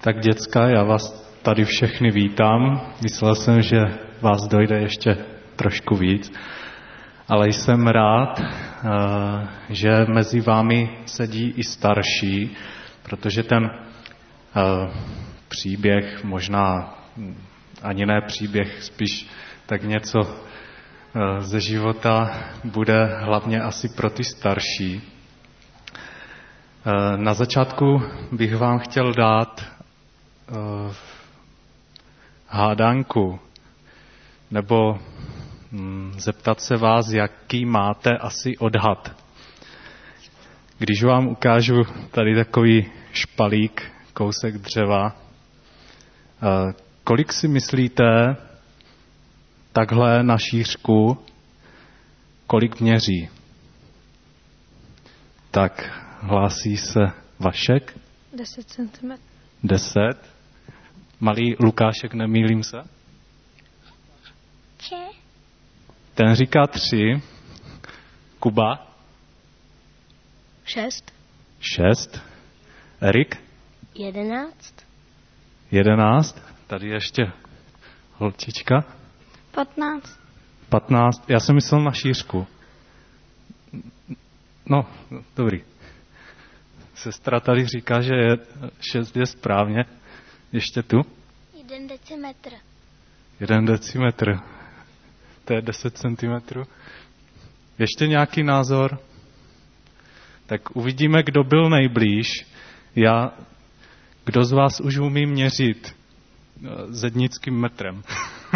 Tak děcka, já vás tady všechny vítám. Myslel jsem, že vás dojde ještě trošku víc, ale jsem rád, že mezi vámi sedí i starší, protože ten příběh, možná ani ne příběh, spíš tak něco ze života bude hlavně asi pro ty starší. Na začátku bych vám chtěl dát hádanku, nebo zeptat se vás, jaký máte asi odhad. Když vám ukážu tady takový špalík, kousek dřeva, kolik si myslíte takhle na šířku, kolik měří? Tak, hlásí se Vašek. 10 cm. 10. Malý Lukášek, nemýlím se? 3. Ten říká 3. Kuba? 6. 6. Erik? 11. 11. Tady ještě holčička. 15. 15. Já jsem myslel na šířku. No, dobrý. Sestra tady říká, že 6 je správně. Ještě tu? 1 decimetr. 1 decimetr. To je 10 centimetrů. Ještě nějaký názor? Tak uvidíme, kdo byl nejblíž. Kdo z vás už umí měřit zednickým metrem?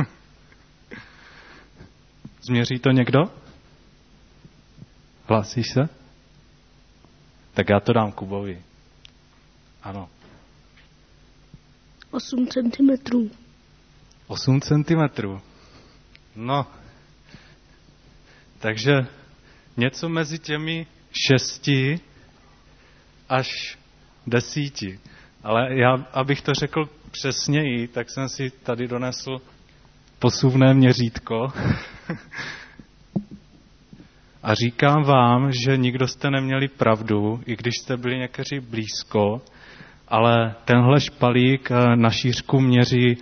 Změří to někdo? Hlásíš se? Tak já to dám Kubovi. Ano. 8 cm. 8 centimetrů. No. Takže něco mezi těmi 6 až 10. Ale já, abych to řekl přesněji, tak jsem si tady donesl posuvné měřítko. A říkám vám, že nikdo jste neměli pravdu, i když jste byli někteří blízko, ale tenhle špalík na šířku měří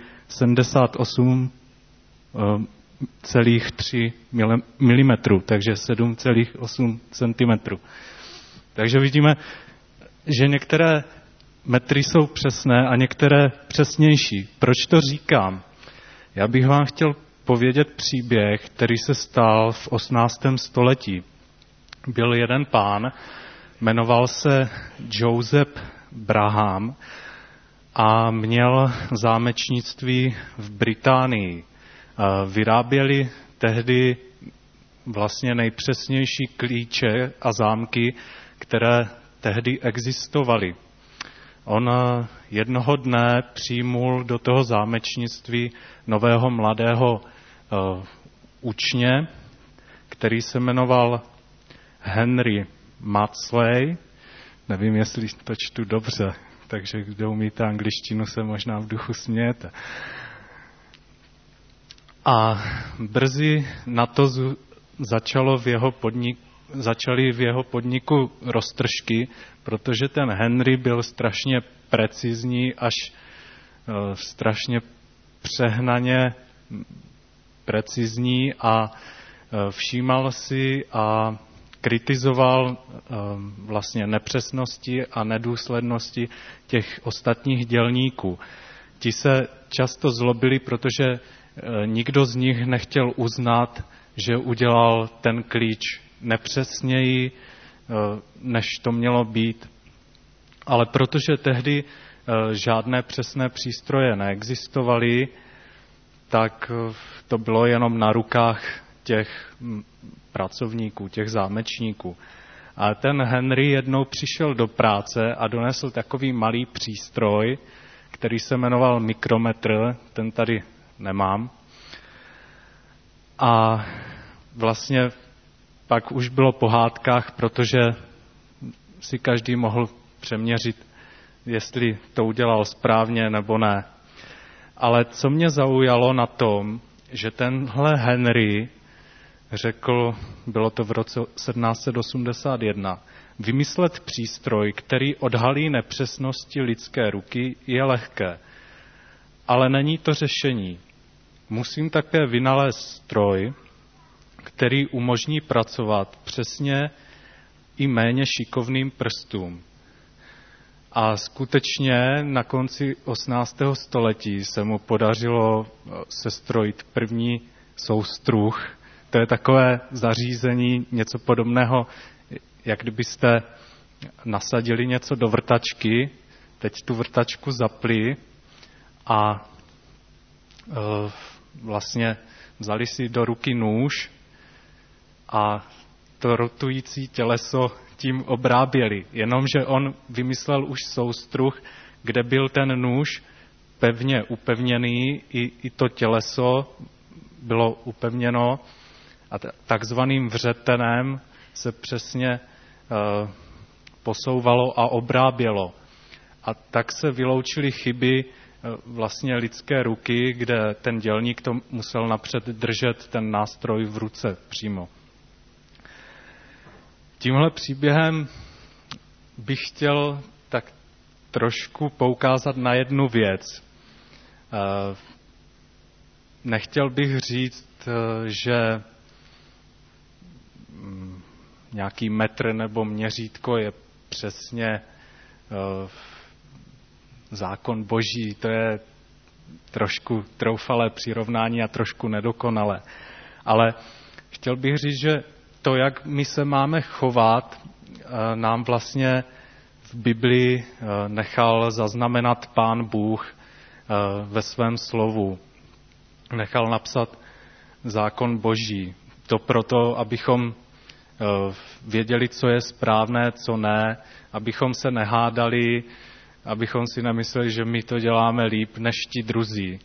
78,3 mm, takže 7,8 cm. Takže vidíme, že některé metry jsou přesné a některé přesnější. Proč to říkám? Já bych vám chtěl povědět příběh, který se stal v 18. století. Byl jeden pán, jmenoval se Joseph Braham a měl zámečnictví v Británii. Vyráběli tehdy vlastně nejpřesnější klíče a zámky, které tehdy existovaly. On jednoho dne přijmul do toho zámečnictví nového mladého učně, který se jmenoval Henry Maudsley. Nevím, jestli to čtu dobře, takže kdo umíte angličtinu, se možná v duchu smějete. A brzy na to začaly v jeho podniku roztržky, protože ten Henry byl strašně precizní, až strašně přehnaně precizní a všímal si a kritizoval vlastně nepřesnosti a nedůslednosti těch ostatních dělníků. Ti se často zlobili, protože nikdo z nich nechtěl uznat, že udělal ten klíč nepřesněji, než to mělo být. Ale protože tehdy žádné přesné přístroje neexistovaly, tak to bylo jenom na rukách těch pracovníků, těch zámečníků. A ten Henry jednou přišel do práce a donesl takový malý přístroj, který se jmenoval mikrometr, ten tady nemám. A vlastně pak už bylo po hádkách, protože si každý mohl přeměřit, jestli to udělal správně nebo ne. Ale co mě zaujalo na tom, že tenhle Henry řekl, bylo to v roce 1781, Vymyslet přístroj, který odhalí nepřesnosti lidské ruky, je lehké. Ale není to řešení. Musím také vynalézt stroj, který umožní pracovat přesně i méně šikovným prstům. A skutečně na konci 18. století se mu podařilo sestrojit první soustruh. To je takové zařízení, něco podobného, jak kdybyste nasadili něco do vrtačky, teď tu vrtačku zapli a vlastně vzali si do ruky nůž a to rotující těleso tím obráběli. Jenomže on vymyslel už soustruh, kde byl ten nůž pevně upevněný, i to těleso bylo upevněno a takzvaným vřetenem se přesně posouvalo a obrábělo. A tak se vyloučily chyby vlastně lidské ruky, kde ten dělník to musel napřed držet ten nástroj v ruce přímo. Tímhle příběhem bych chtěl tak trošku poukázat na jednu věc. Nechtěl bych říct, že nějaký metr nebo měřítko je přesně zákon boží. To je trošku troufalé přirovnání a trošku nedokonalé. Ale chtěl bych říct, že to, jak my se máme chovat, nám vlastně v Biblii nechal zaznamenat Pán Bůh ve svém slovu. Nechal napsat zákon boží. To proto, abychom věděli, co je správné, co ne, abychom se nehádali, abychom si nemysleli, že my to děláme líp než ti druzí.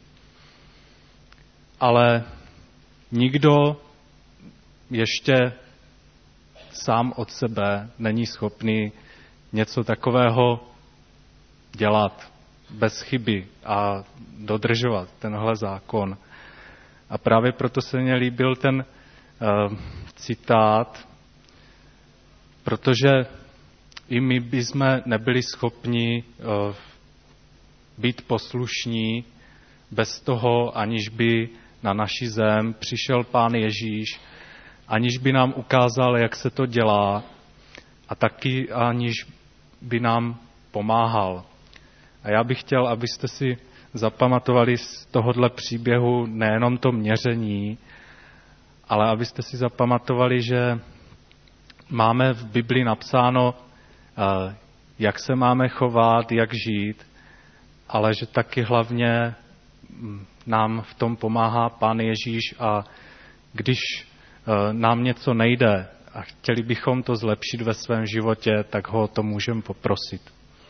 Ale nikdo ještě sám od sebe není schopný něco takového dělat bez chyby a dodržovat tenhle zákon. A právě proto se mně líbil ten citát, protože i my bychom nebyli schopni být poslušní bez toho, aniž by na naši zem přišel Pán Ježíš, aniž by nám ukázal, jak se to dělá a taky aniž by nám pomáhal. A já bych chtěl, abyste si zapamatovali z tohohle příběhu nejenom to měření, ale abyste si zapamatovali, že máme v Biblii napsáno, jak se máme chovat, jak žít, ale že taky hlavně nám v tom pomáhá Pán Ježíš a když nám něco nejde a chtěli bychom to zlepšit ve svém životě, tak ho to můžeme poprosit.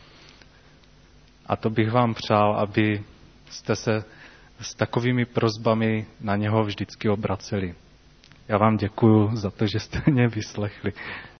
A to bych vám přál, aby jste se s takovými prosbami na něho vždycky obraceli. Já vám děkuju za to, že jste mě vyslechli.